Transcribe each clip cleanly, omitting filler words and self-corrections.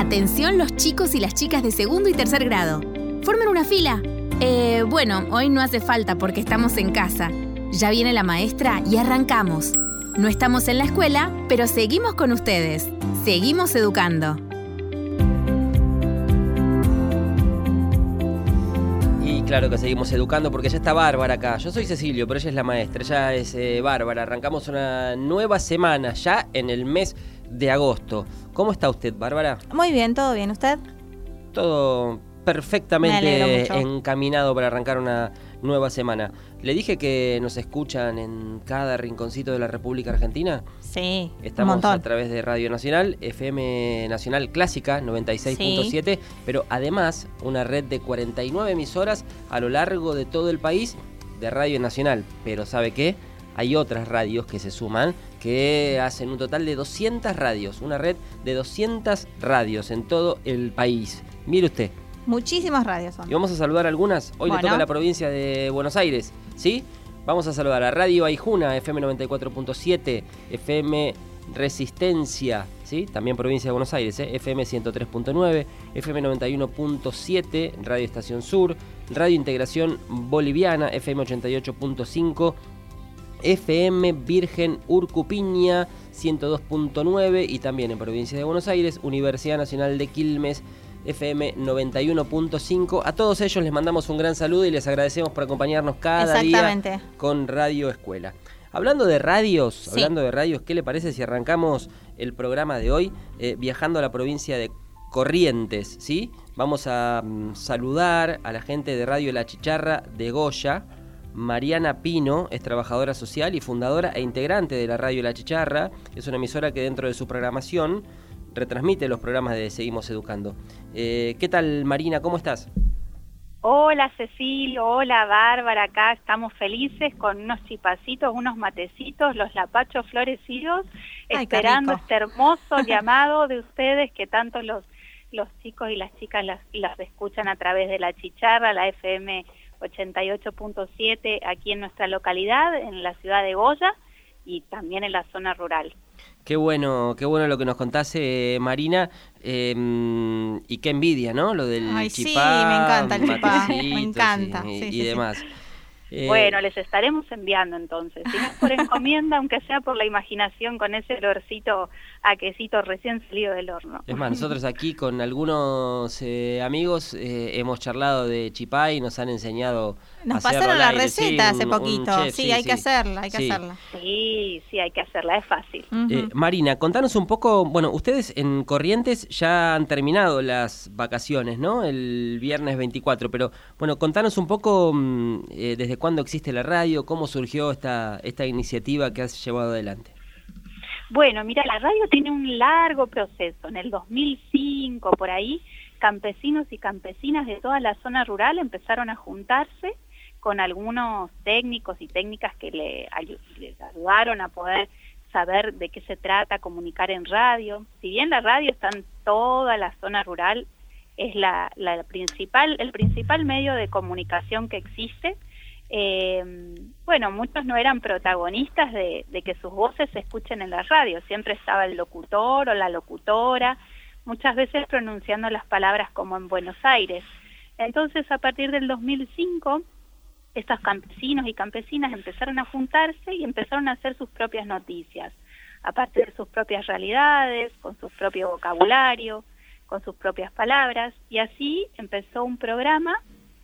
Atención los chicos y las chicas de segundo y tercer grado. Formen una fila. Bueno, hoy no hace falta porque estamos en casa. Ya viene la maestra y arrancamos. No estamos en la escuela, pero seguimos con ustedes. Seguimos educando. Y claro que seguimos educando porque ya está Bárbara acá. Yo soy Cecilio, pero ella es la maestra. Ella es Bárbara. Arrancamos una nueva semana ya en el mes de agosto. ¿Cómo está usted, Bárbara? Muy bien, todo bien. ¿Usted? Todo perfectamente encaminado para arrancar una nueva semana. ¿Le dije que nos escuchan en cada rinconcito de la República Argentina? Sí, Estamos un montón. a través de Radio Nacional, FM Nacional Clásica 96.7, pero además una red de 49 emisoras a lo largo de todo el país de Radio Nacional. Pero ¿sabe qué? Hay otras radios que se suman, que hacen un total de 200 radios, una red de 200 radios en todo el país. Mire usted. Muchísimas radios son. Y vamos a saludar algunas. Hoy le toca a la provincia de Buenos Aires, ¿sí? Vamos a saludar a Radio Aijuna, FM 94.7, FM Resistencia, ¿sí? También provincia de Buenos Aires, FM 103.9, FM 91.7, Radio Estación Sur, Radio Integración Boliviana, FM 88.5, FM Virgen Urcupiña 102.9 y también en provincia de Buenos Aires, Universidad Nacional de Quilmes, FM 91.5. A todos ellos les mandamos un gran saludo y les agradecemos por acompañarnos cada día con Radio Escuela. Hablando de radios, ¿qué le parece si arrancamos el programa de hoy viajando a la provincia de Corrientes, ¿sí? Vamos a saludar a la gente de Radio La Chicharra de Goya. Mariana Pino es trabajadora social y fundadora e integrante de la Radio La Chicharra. Es una emisora que dentro de su programación retransmite los programas de Seguimos Educando. ¿Qué tal, Marina? ¿Cómo estás? Hola, Cecilio. Hola, Bárbara. Acá estamos felices con unos chipacitos, unos matecitos, los lapachos florecidos, esperando este hermoso llamado de ustedes que tanto los chicos y las chicas las escuchan a través de La Chicharra, la FM 88.7 aquí en nuestra localidad, en la ciudad de Goya y también en la zona rural. Qué bueno lo que nos contás, Marina, y qué envidia, ¿no? Lo del chipá. Sí, me encanta el chipá, me encanta. Y demás. Bueno, les estaremos enviando entonces, si no es por encomienda, aunque sea por la imaginación, con ese olorcito a quesito recién salido del horno. Es más, nosotros aquí con algunos amigos hemos charlado de chipá y nos han enseñado a pasaron la receta hace poquito, hay que hacerla. Sí, hay que hacerla, es fácil. Marina, contanos un poco, bueno, ustedes en Corrientes ya han terminado las vacaciones, ¿no? El viernes 24, pero bueno, contanos un poco desde cuándo existe la radio, cómo surgió esta iniciativa que has llevado adelante. Bueno, mira, la radio tiene un largo proceso. En el 2005, por ahí, campesinos y campesinas de toda la zona rural empezaron a juntarse con algunos técnicos y técnicas que les ayudaron a poder saber de qué se trata, comunicar en radio. Si bien la radio está en toda la zona rural, es el principal medio de comunicación que existe. Bueno, muchos no eran protagonistas de que sus voces se escuchen en la radio, siempre estaba el locutor o la locutora, muchas veces pronunciando las palabras como en Buenos Aires. Entonces, a partir del 2005, estos campesinos y campesinas empezaron a juntarse y empezaron a hacer sus propias noticias, a partir de sus propias realidades, con su propio vocabulario, con sus propias palabras, y así empezó un programa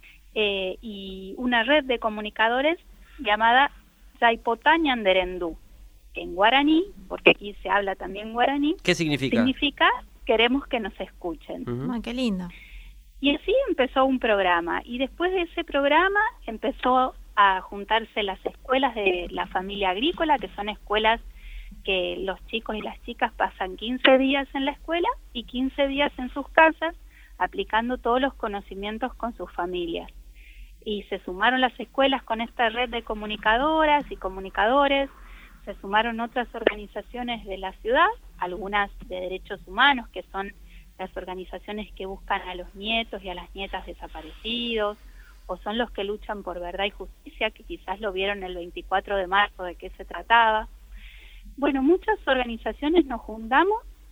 y una red de comunicadores llamada Zaipotañanderendú, en guaraní, porque aquí se habla también guaraní. ¿Qué significa? Significa queremos que nos escuchen. Qué lindo. Y así empezó un programa, y después de ese programa empezó a juntarse las escuelas de la familia agrícola, que son escuelas que los chicos y las chicas pasan 15 días en la escuela y 15 días en sus casas, aplicando todos los conocimientos con sus familias. Y se sumaron las escuelas con esta red de comunicadoras y comunicadores, se sumaron otras organizaciones de la ciudad, algunas de derechos humanos, que son las organizaciones que buscan a los nietos y a las nietas desaparecidos, o son los que luchan por verdad y justicia, que quizás lo vieron el 24 de marzo de qué se trataba. Bueno, muchas organizaciones nos juntamos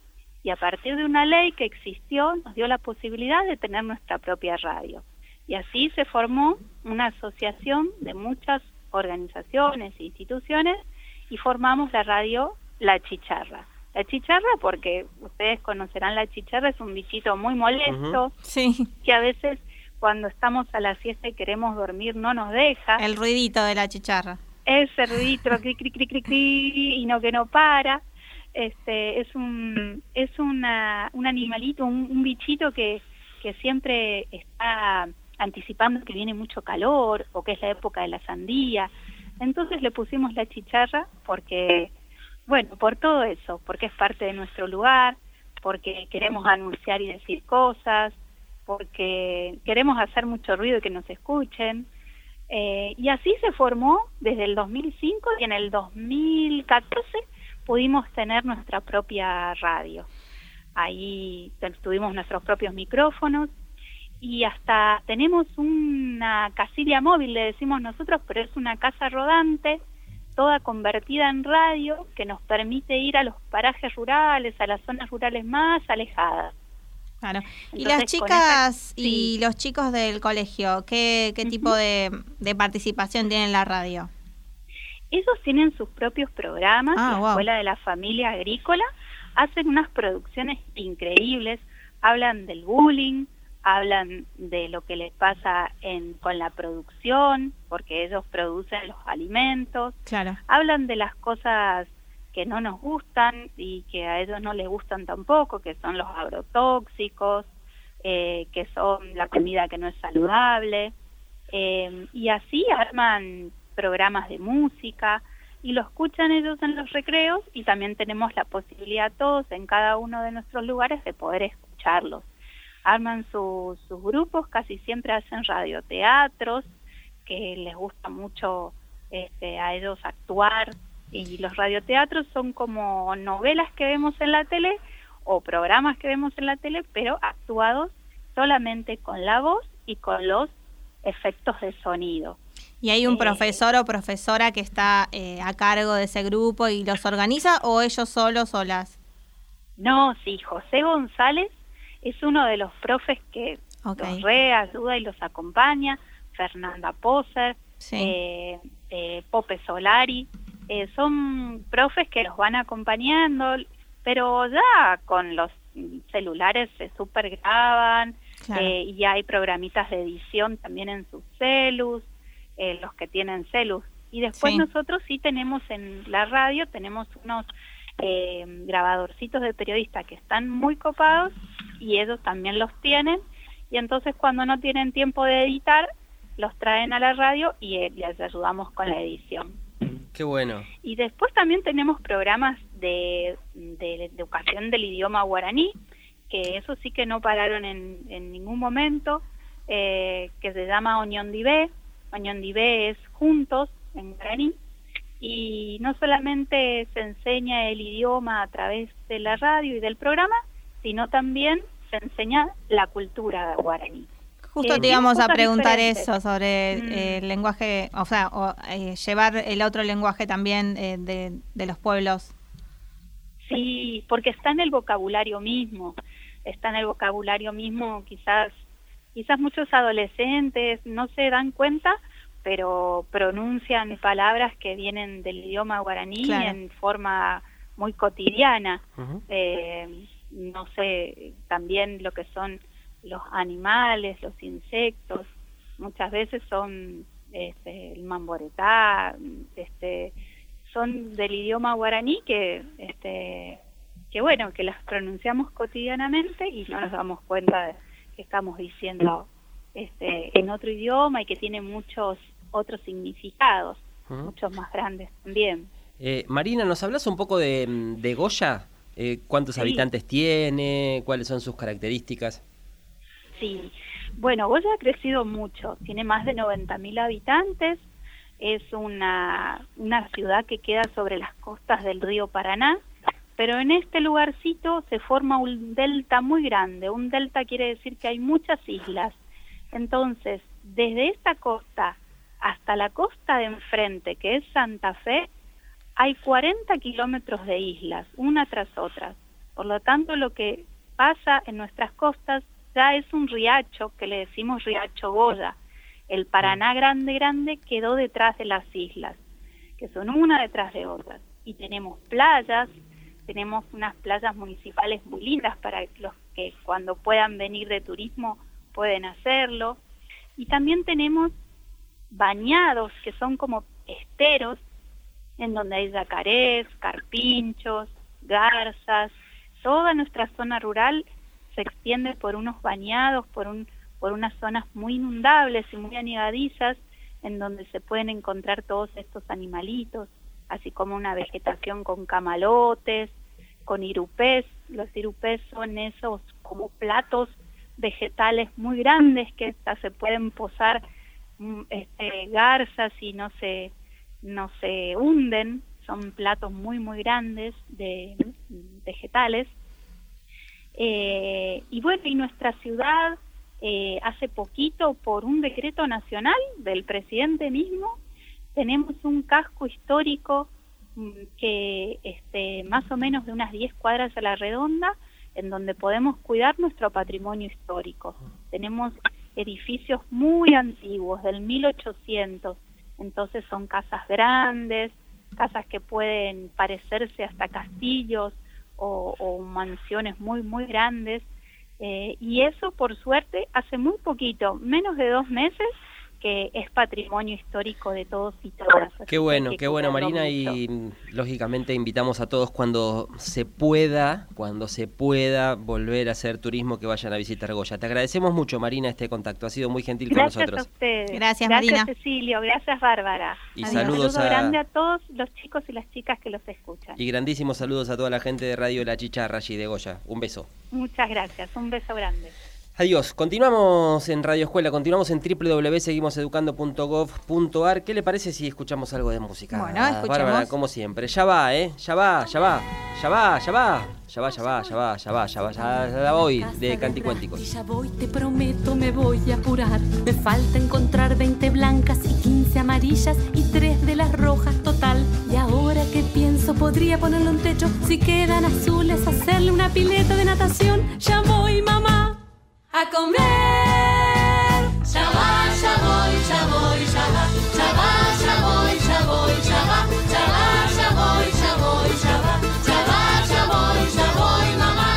y a partir de una ley que existió nos dio la posibilidad de tener nuestra propia radio. Y así se formó una asociación de muchas organizaciones e instituciones y formamos la radio La Chicharra. La chicharra, porque ustedes conocerán la chicharra, es un bichito muy molesto, sí, que a veces cuando estamos a la siesta y queremos dormir no nos deja. El ruidito de la chicharra. Ese ruidito, cri, cri, cri, cri, cri, y no que no para. Es un animalito, un bichito que siempre está anticipando que viene mucho calor o que es la época de la sandía. Entonces le pusimos la chicharra porque, bueno, por todo eso, porque es parte de nuestro lugar, porque queremos anunciar y decir cosas, porque queremos hacer mucho ruido y que nos escuchen. Y así se formó desde el 2005 y en el 2014 pudimos tener nuestra propia radio. Ahí tuvimos nuestros propios micrófonos y hasta tenemos una casilla móvil, le decimos nosotros, pero es una casa rodante, toda convertida en radio, que nos permite ir a los parajes rurales, a las zonas rurales más alejadas. Claro. Entonces, y las chicas y los chicos del colegio, ¿qué tipo de participación tienen en la radio? Ellos tienen sus propios programas, la Escuela de la Familia Agrícola, hacen unas producciones increíbles, hablan del bullying, hablan de lo que les pasa con la producción, porque ellos producen los alimentos, claro. Hablan de las cosas que no nos gustan y que a ellos no les gustan tampoco, que son los agrotóxicos, que son la comida que no es saludable, y así arman programas de música y lo escuchan ellos en los recreos y también tenemos la posibilidad todos en cada uno de nuestros lugares de poder escucharlos. Arman sus grupos, casi siempre hacen radioteatros, que les gusta mucho a ellos actuar, y los radioteatros son como novelas que vemos en la tele o programas que vemos en la tele, pero actuados solamente con la voz y con los efectos de sonido. ¿Y hay un profesor o profesora que está a cargo de ese grupo y los organiza o ellos solas? No, sí, José González es uno de los profes que los ayuda y los acompaña, Fernanda Poser, sí. Pope Solari, son profes que los van acompañando, pero ya con los celulares se super graban, claro. Y hay programitas de edición también en sus celus, los que tienen celus. Y después nosotros sí tenemos en la radio, tenemos unos grabadorcitos de periodistas que están muy copados y ellos también los tienen, y entonces cuando no tienen tiempo de editar, los traen a la radio y les ayudamos con la edición. Qué bueno. Y después también tenemos programas de educación del idioma guaraní, que eso sí que no pararon en ningún momento, que se llama Oñondibé. Oñondibé es juntos en guaraní, y no solamente se enseña el idioma a través de la radio y del programa, sino también se enseña la cultura guaraní. Justo te íbamos a preguntar eso sobre el lenguaje, o sea, llevar el otro lenguaje también de los pueblos. Sí, porque está en el vocabulario mismo, quizás muchos adolescentes no se dan cuenta, pero pronuncian palabras que vienen del idioma guaraní, claro, en forma muy cotidiana. Uh-huh. No sé, también lo que son los animales, los insectos, muchas veces son el mamboretá, son del idioma guaraní que bueno, que las pronunciamos cotidianamente y no nos damos cuenta de que estamos diciendo en otro idioma y que tiene muchos otros significados, muchos más grandes también. Marina, ¿nos hablas un poco de Goya? ¿Cuántos habitantes tiene? ¿Cuáles son sus características? Sí, bueno, Goya ha crecido mucho, tiene más de 90.000 habitantes, es una ciudad que queda sobre las costas del río Paraná, pero en este lugarcito se forma un delta muy grande. Un delta quiere decir que hay muchas islas. Entonces, desde esta costa hasta la costa de enfrente, que es Santa Fe, hay 40 kilómetros de islas, una tras otra. Por lo tanto, lo que pasa en nuestras costas ya es un riacho, que le decimos riacho Goya. El Paraná grande quedó detrás de las islas, que son una detrás de otras. Y tenemos playas, tenemos unas playas municipales muy lindas para los que cuando puedan venir de turismo pueden hacerlo. Y también tenemos bañados, que son como esteros, en donde hay yacarés, carpinchos, garzas. Toda nuestra zona rural se extiende por unos bañados, por unas zonas muy inundables y muy anegadizas, en donde se pueden encontrar todos estos animalitos, así como una vegetación con camalotes, con irupés. Los irupés son esos como platos vegetales muy grandes que hasta se pueden posar garzas y no se hunden. Son platos muy grandes de vegetales. Y bueno, y nuestra ciudad hace poquito, por un decreto nacional del presidente mismo, tenemos un casco histórico que más o menos de unas 10 cuadras a la redonda, en donde podemos cuidar nuestro patrimonio histórico. Tenemos edificios muy antiguos, del 1800, entonces son casas grandes, casas que pueden parecerse hasta castillos o mansiones muy grandes, y eso, por suerte, hace muy poquito, menos de 2 meses, que es patrimonio histórico de todos y todas. Qué bueno, Marina, mucho. Y lógicamente invitamos a todos cuando se pueda volver a hacer turismo, que vayan a visitar Goya. Te agradecemos mucho, Marina, este contacto, ha sido muy gentil con nosotros. Gracias a ustedes. Gracias, Marina. Gracias, Cecilio, gracias, Bárbara. Y saludos grande a todos los chicos y las chicas que los escuchan. Y grandísimos saludos a toda la gente de Radio La Chicharra allí de Goya. Un beso. Muchas gracias, un beso grande. Adiós. Continuamos en Radio Escuela, continuamos en www.seguimoseducando.gov.ar. ¿Qué le parece si escuchamos algo de música? Bueno, escuchemos. Bárbara, como siempre. Ya va, ya voy, de Canticuénticos. Y ya voy, te prometo, me voy a apurar. Me falta encontrar 20 blancas y 15 amarillas y 3 de las rojas total. Y ahora que pienso, podría ponerle un techo. Si quedan azules, hacerle una pileta de natación. Ya voy, mamá, a comer. Ya va, ya voy, ya voy, ya va. Ya va, ya voy, ya voy, ya va. Ya va, ya voy, ya voy, ya va. Ya va, ya voy, mamá.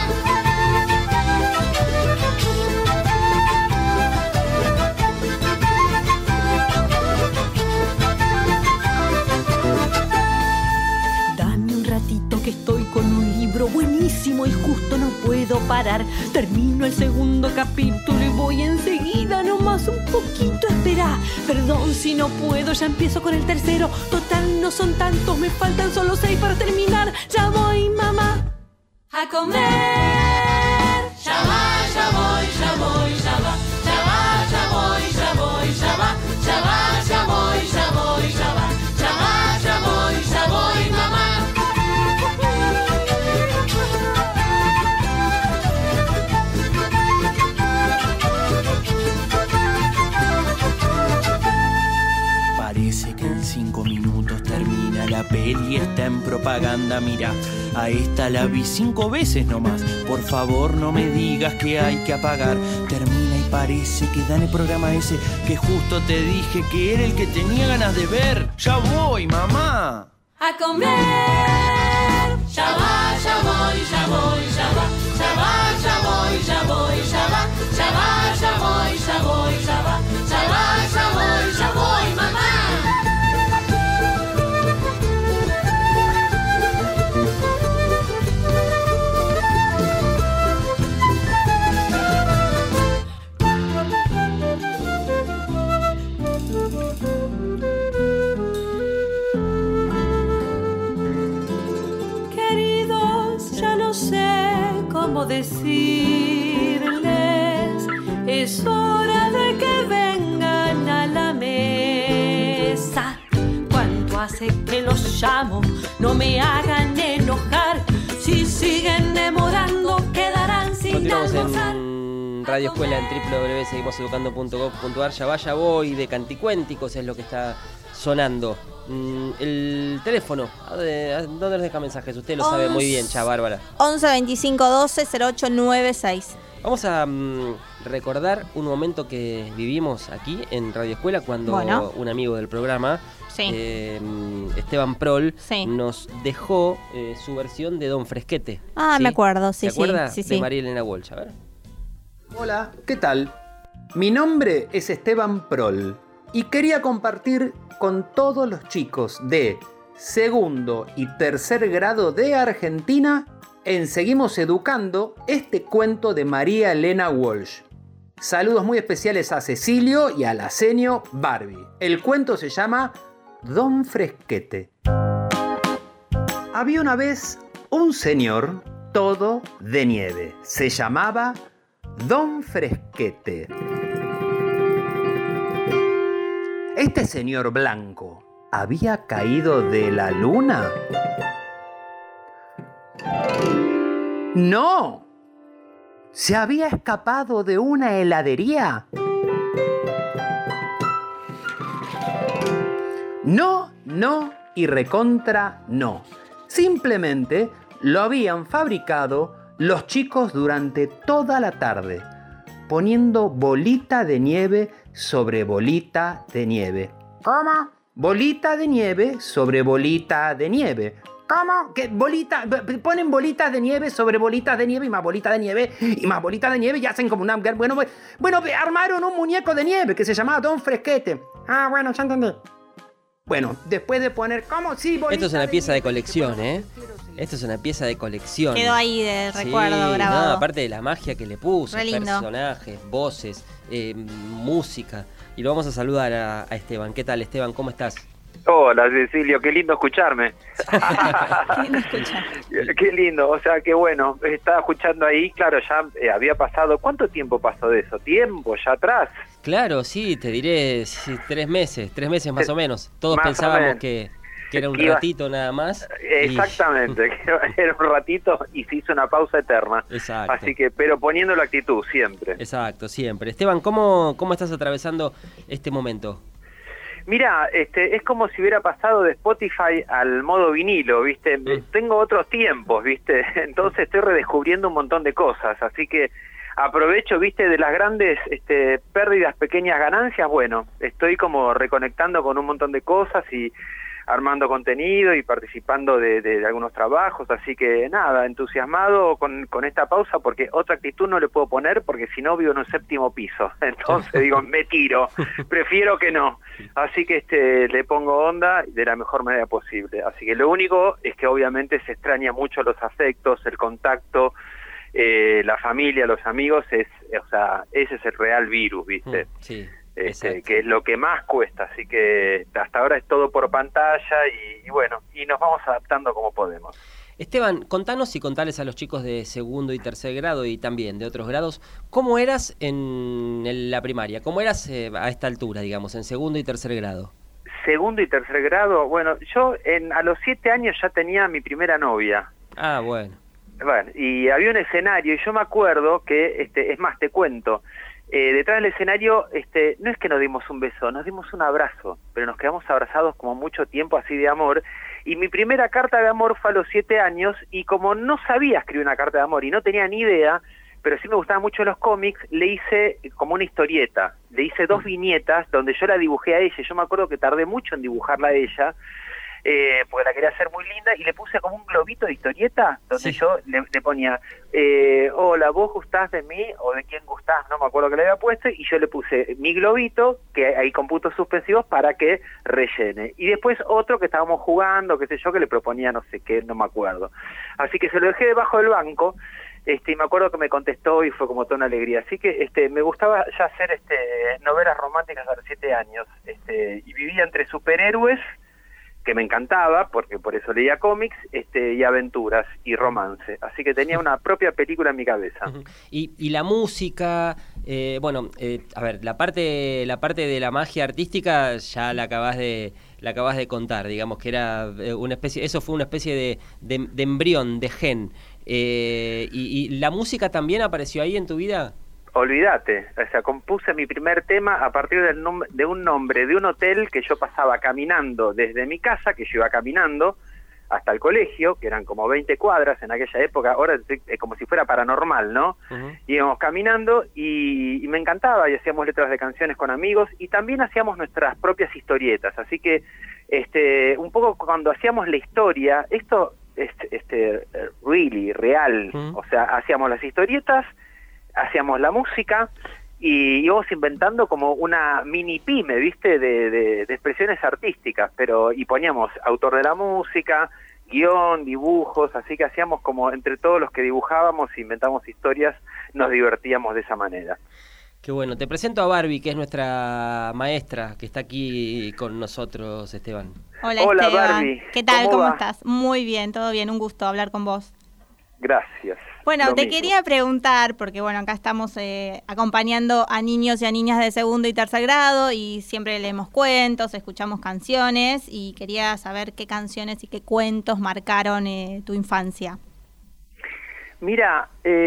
Dame un ratito que estoy con un libro buenísimo y justo no puedo parar. Termino el segundo capítulo y voy enseguida, nomás un poquito esperá. Perdón si no puedo, ya empiezo con el tercero. Total, no son tantos, me faltan solo 6 para terminar. Ya voy, mamá, a comer. Ya va, ya voy, ya voy, ya va. Ya va, ya voy, ya voy, ya va. Ya va, ya voy, ya voy, ya va. Ya va, ya voy, mamá. Parece que en 5 minutos termina la peli, está en propaganda, mira. A esta la vi 5 veces nomás. Por favor, no me digas que hay que apagar. Termina y parece que dan el programa ese que justo te dije que era el que tenía ganas de ver. Ya voy, mamá. A comer. Ya va, ya voy, ya voy, ya va. Ya va, ya voy, ya voy, ya va. Ya va, ya voy, ya voy, ya va. Ya va, ya voy, mamá. Decirles, es hora de que vengan a la mesa. ¿Cuánto hace que los llamo? No me hagan enojar. Si siguen demorando, quedarán sin almorzar. En Radio Escuela en www.seguimoseducando.gov.ar. Ya voy, de Canticuénticos es lo que está sonando. El teléfono, ¿dónde nos deja mensajes? Usted lo sabe muy bien, Bárbara. 11 25 12 08 96. Vamos a recordar un momento que vivimos aquí en Radio Escuela cuando un amigo del programa, Esteban Prol, nos dejó su versión de Don Fresquete. Me acuerdo, ¿Se acuerda de María Elena Walsh? A ver. Hola, ¿qué tal? Mi nombre es Esteban Prol y quería compartir con todos los chicos de segundo y tercer grado de Argentina en Seguimos Educando este cuento de María Elena Walsh. Saludos muy especiales a Cecilio y a la seño Barbie. El cuento se llama Don Fresquete. Había una vez un señor todo de nieve. Se llamaba Don Fresquete. Este señor blanco había caído de la luna. ¡No! ¿Se había escapado de una heladería? No, no y recontra no. Simplemente lo habían fabricado los chicos durante toda la tarde, poniendo bolita de nieve sobre bolita de nieve. ¿Cómo? Bolita de nieve sobre bolita de nieve. ¿Cómo? ¿Qué bolita? Ponen bolitas de nieve sobre bolitas de nieve y más bolitas de nieve y más bolitas de nieve y hacen como una... Bueno, armaron un muñeco de nieve que se llamaba Don Fresquete. Bueno, ya entendí. Bueno, después de poner... ¿Cómo? Sí, esto es una pieza de colección, ¿eh? Esto es una pieza de colección. Quedó ahí de recuerdo grabado. No, aparte de la magia que le puso, lindo. Personajes, voces, música. Y lo vamos a saludar a Esteban. ¿Qué tal, Esteban? ¿Cómo estás? Hola, Cecilio, qué lindo escucharme. Qué lindo escuchar. Qué lindo, o sea, que bueno, estaba escuchando ahí, claro, ya había pasado, ¿cuánto tiempo pasó de eso? ¿Tiempo ya atrás? Claro, sí, te diré 3 meses más o menos. Todos más pensábamos que era un ratito nada más. Exactamente, que era un ratito y se hizo una pausa eterna. Exacto. Así que, pero poniendo la actitud siempre. Exacto, siempre. Esteban, ¿cómo estás atravesando este momento? Mira, es como si hubiera pasado de Spotify al modo vinilo, ¿viste? Tengo otros tiempos, ¿viste? Entonces estoy redescubriendo un montón de cosas, así que aprovecho, ¿viste? De las grandes pérdidas, pequeñas ganancias, bueno, estoy como reconectando con un montón de cosas y armando contenido y participando de algunos trabajos, así que nada, entusiasmado con esta pausa porque otra actitud no le puedo poner porque si no vivo en un 7º piso, entonces digo, me tiro, prefiero que no, así que le pongo onda de la mejor manera posible, así que lo único es que obviamente se extraña mucho los afectos, el contacto, la familia, los amigos, o sea, ese es el real virus, ¿viste? Sí. Que es lo que más cuesta, así que hasta ahora es todo por pantalla y bueno, y nos vamos adaptando como podemos. Esteban, contanos y contales a los chicos de segundo y tercer grado y también de otros grados, ¿cómo eras en la primaria? ¿Cómo eras a esta altura, digamos, en segundo y tercer grado? Segundo y tercer grado, bueno, yo a los 7 años ya tenía mi primera novia. Bueno. Bueno, y había un escenario y yo me acuerdo que, es más, te cuento, detrás del escenario, no es que nos dimos un beso, nos dimos un abrazo, pero nos quedamos abrazados como mucho tiempo así de amor, y mi primera carta de amor fue a los 7 años, y como no sabía escribir una carta de amor y no tenía ni idea, pero sí me gustaban mucho los cómics, le hice como una historieta, le hice 2 viñetas donde yo la dibujé a ella, y yo me acuerdo que tardé mucho en dibujarla a ella, porque la quería hacer muy linda, y le puse como un globito de historieta donde yo le ponía hola, vos gustás de mí o de quién gustás, no me acuerdo que le había puesto, y yo le puse mi globito que hay con puntos suspensivos para que rellene, y después otro que estábamos jugando, qué sé yo, que le proponía no sé qué, no me acuerdo, así que se lo dejé debajo del banco. Y me acuerdo que me contestó y fue como toda una alegría, así que me gustaba ya hacer novelas románticas a los 7 años, y vivía entre superhéroes, que me encantaba, porque por eso leía cómics, y aventuras y romance. Así que tenía una propia película en mi cabeza. Y la música, a ver, la parte de la magia artística ya la acabas de contar, digamos que era una especie, eso fue una especie de embrión, de gen. ¿Y la música también apareció ahí en tu vida? olvídate, o sea, compuse mi primer tema a partir de un nombre de un hotel que yo pasaba caminando desde mi casa, que yo iba caminando hasta el colegio, que eran como 20 cuadras en aquella época, ahora es como si fuera paranormal, ¿no? Íbamos caminando y me encantaba, y hacíamos letras de canciones con amigos, y también hacíamos nuestras propias historietas, así que un poco cuando hacíamos la historia, esto es real, o sea, hacíamos las historietas, hacíamos la música, y íbamos inventando como una mini pyme, ¿viste? De expresiones artísticas, y poníamos autor de la música, guión, dibujos, así que hacíamos como entre todos los que dibujábamos, inventábamos historias, nos divertíamos de esa manera. Qué bueno. Te presento a Barbie, que es nuestra maestra, que está aquí con nosotros, Esteban. Hola Esteban. Barbie. ¿Qué tal? ¿Cómo estás? Muy bien, todo bien, un gusto hablar con vos. Gracias. Bueno, te quería preguntar, porque bueno, acá estamos acompañando a niños y a niñas de segundo y tercer grado y siempre leemos cuentos, escuchamos canciones y quería saber qué canciones y qué cuentos marcaron tu infancia. Mira,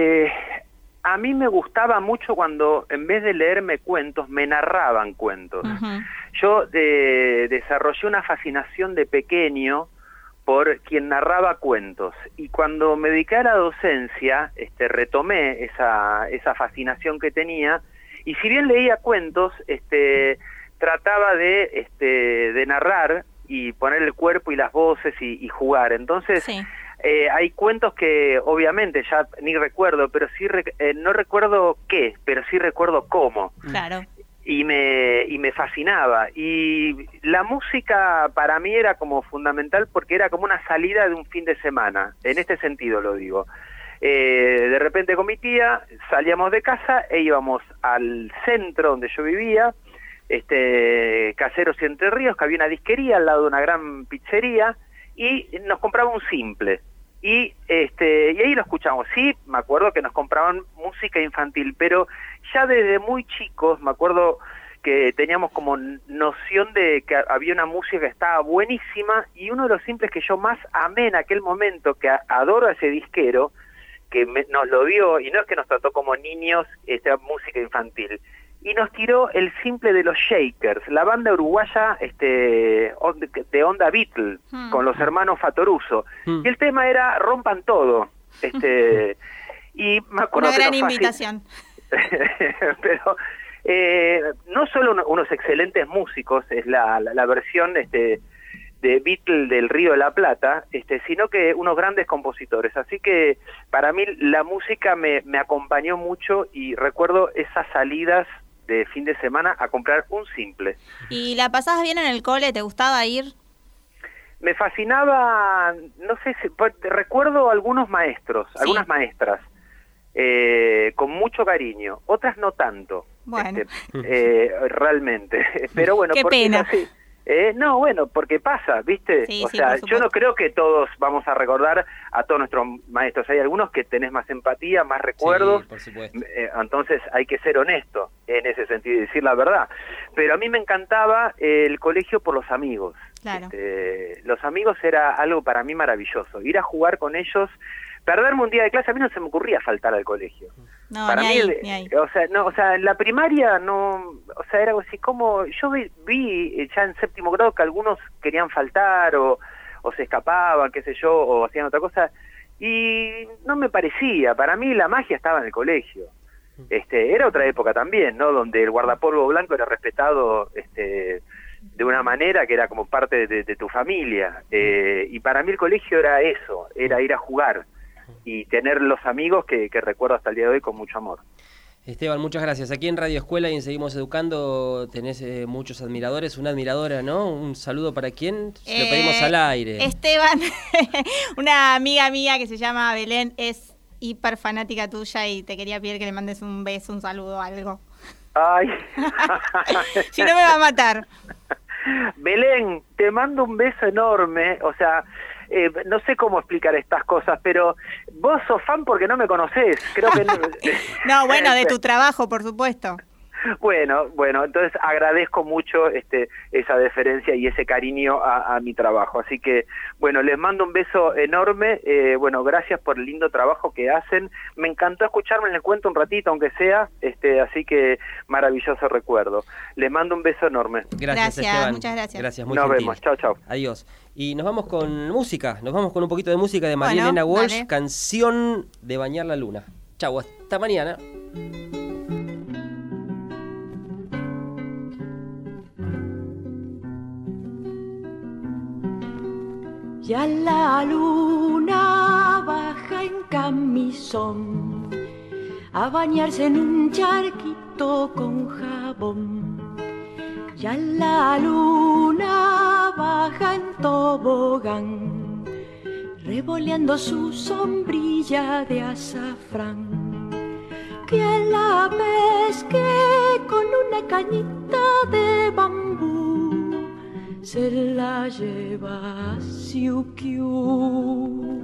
a mí me gustaba mucho cuando en vez de leerme cuentos, me narraban cuentos. Yo desarrollé una fascinación de pequeño por quien narraba cuentos, y cuando me dediqué a la docencia retomé esa fascinación que tenía, y si bien leía cuentos, trataba de narrar y poner el cuerpo y las voces y jugar. Entonces sí. Hay cuentos que obviamente ya ni recuerdo, pero sí no recuerdo qué, pero sí recuerdo cómo. Claro. Y me fascinaba, y la música para mí era como fundamental porque era como una salida de un fin de semana, en este sentido lo digo. De repente con mi tía salíamos de casa e íbamos al centro donde yo vivía, Caseros y Entre Ríos, que había una disquería al lado de una gran pizzería, y nos compraba un simple. Y ahí lo escuchamos. Sí, me acuerdo que nos compraban música infantil, pero ya desde muy chicos me acuerdo que teníamos como noción de que había una música que estaba buenísima, y uno de los simples que yo más amé en aquel momento, que adoro a ese disquero, que nos lo dio, y no es que nos trató como niños esta música infantil, y nos tiró el simple de los Shakers, la banda uruguaya de onda Beatle, con los hermanos Fatoruso, y el tema era Rompan Todo, y me acuerdo una gran invitación. Pero no solo unos excelentes músicos, es la versión de Beatle del Río de la Plata, sino que unos grandes compositores, así que para mí la música me acompañó mucho, y recuerdo esas salidas de fin de semana a comprar un simple. ¿Y la pasabas bien en el cole? ¿Te gustaba ir? Me fascinaba, no sé si recuerdo algunos maestros, sí, algunas maestras, con mucho cariño, otras no tanto. Bueno. Realmente, pero bueno, qué pena. Así. No, bueno, porque pasa, ¿viste? Sí, o sea, yo no creo que todos vamos a recordar a todos nuestros maestros. Hay algunos que tenés más empatía, más recuerdos. Sí, por supuesto. Entonces hay que ser honesto en ese sentido y decir la verdad. Pero a mí me encantaba el colegio por los amigos. Claro. Los amigos era algo para mí maravilloso. Ir a jugar con ellos, perderme un día de clase, a mí no se me ocurría faltar al colegio. No, para ni mí, ahí. O sea, en la primaria no, o sea, era algo así como, yo vi ya en séptimo grado que algunos querían faltar o se escapaban, qué sé yo, o hacían otra cosa, y no me parecía. Para mí la magia estaba en el colegio. Era otra época también, ¿no? Donde el guardapolvo blanco era respetado, de una manera que era como parte de tu familia, y para mí el colegio era eso, era ir a jugar y tener los amigos que recuerdo hasta el día de hoy con mucho amor. Esteban, muchas gracias. Aquí en Radio Escuela y en Seguimos Educando tenés muchos admiradores, una admiradora, ¿no? Un saludo para quién, lo pedimos al aire. Esteban, una amiga mía que se llama Belén, es hiper fanática tuya y te quería pedir que le mandes un beso, un saludo, algo. Ay. Si no me va a matar. Belén, te mando un beso enorme, o sea, no sé cómo explicar estas cosas, pero vos sos fan porque no me conocés, creo que no. No, bueno, de tu trabajo, por supuesto. Bueno, entonces agradezco mucho esa deferencia y ese cariño a mi trabajo. Así que, bueno, les mando un beso enorme. Bueno, gracias por el lindo trabajo que hacen. Me encantó escucharme en el cuento un ratito, aunque sea, así que maravilloso recuerdo. Les mando un beso enorme. Gracias, Esteban. Muchas gracias. Gracias, muy Nos gentil. vemos, chao. Adiós. Y nos vamos con música, nos vamos con un poquito de música de María Elena Walsh, dale. Canción de Bañar la Luna. Chau, hasta mañana. Ya la luna baja en camisón a bañarse en un charquito con jabón. Ya la luna baja en tobogán, revoleando su sombrilla de azafrán. Que la pesque con una cañita de bambú, se la lleva a Siukiu.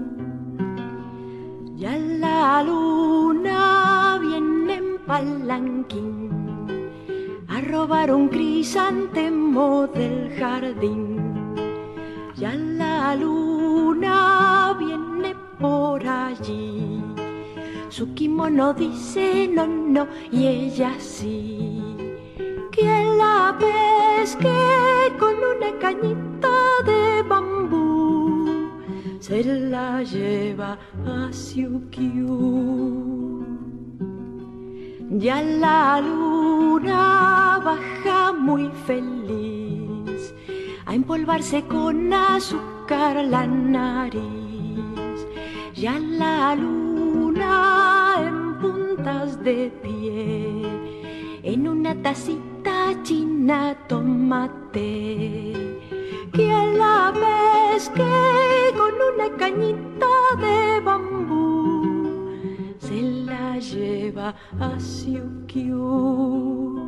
Ya la luna viene en palanquín a robar un crisantemo del jardín. Ya la luna viene por allí, su kimono dice no y ella sí. Que la pesque con una cañita de bambú, se la lleva a Siukiu. Ya la luna baja muy feliz a empolvarse con azúcar la nariz. Ya la luna en puntas de pie, en una tacita china tomate. Que la pesque con una cañita de bambú, se la lleva a Siukiu.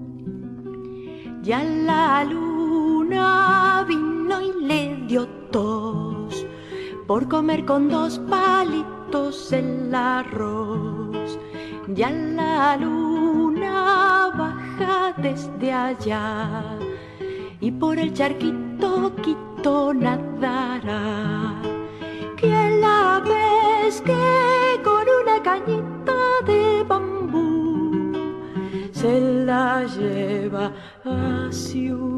Ya la luna vino y le dio tos por comer con 2 palitos el arroz. Ya la luna baja desde allá y por el charquito quito nadará. Que la pesque con una cañita de bambú, se la lleva a Siukiu.